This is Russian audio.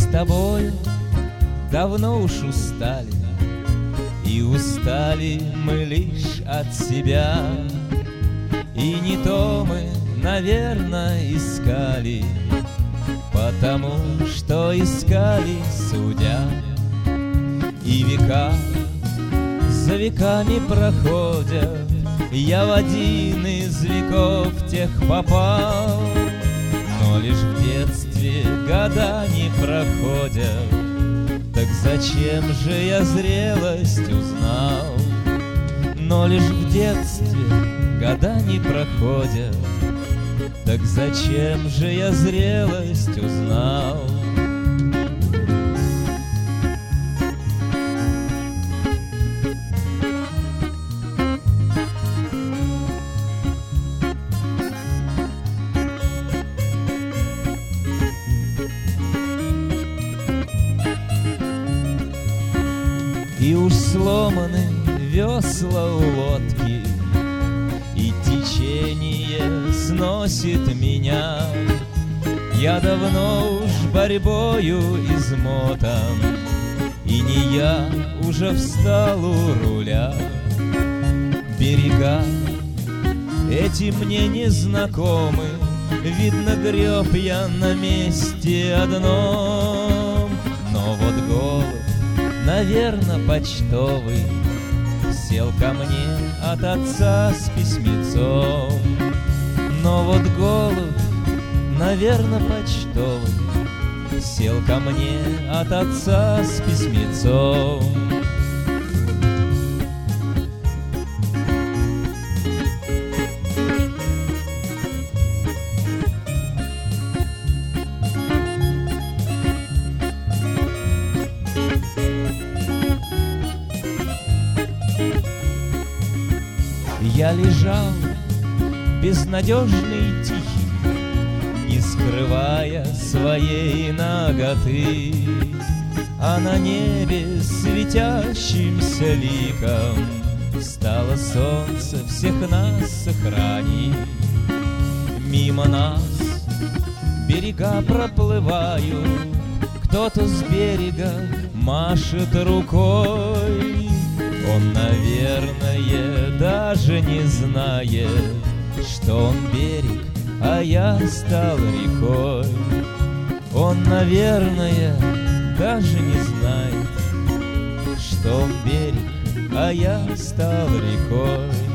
с тобою давно уж устали, и устали мы лишь от себя. И не то мы, наверное, искали, потому что искали, судя. И века за веками проходят, я в один из веков тех попал. Но лишь в детстве года не проходят, так зачем же я зрелость узнал? Но лишь в детстве года не проходят, так зачем же я зрелость узнал? И уж сломаны весла у лодки, и течение сносит меня. Я давно уж борьбою измотан, и не я уже встал у руля. Берега эти мне не знакомы, видно, греб я на месте одном. Но вот голубь, наверно, почтовый, сел ко мне от отца с письмецом. Но вот голубь, наверно, почтовый, сел ко мне от отца с письмецом. Я лежал безнадежный, тихий, не скрывая своей наготы, а на небе светящимся ликом стало солнце всех нас сохранить. Мимо нас берега проплывают, кто-то с берега машет рукой. Он, наверное, даже не знает, что он берег, а я стал рекой. Он, наверное, даже не знает, что он берег, а я стал рекой.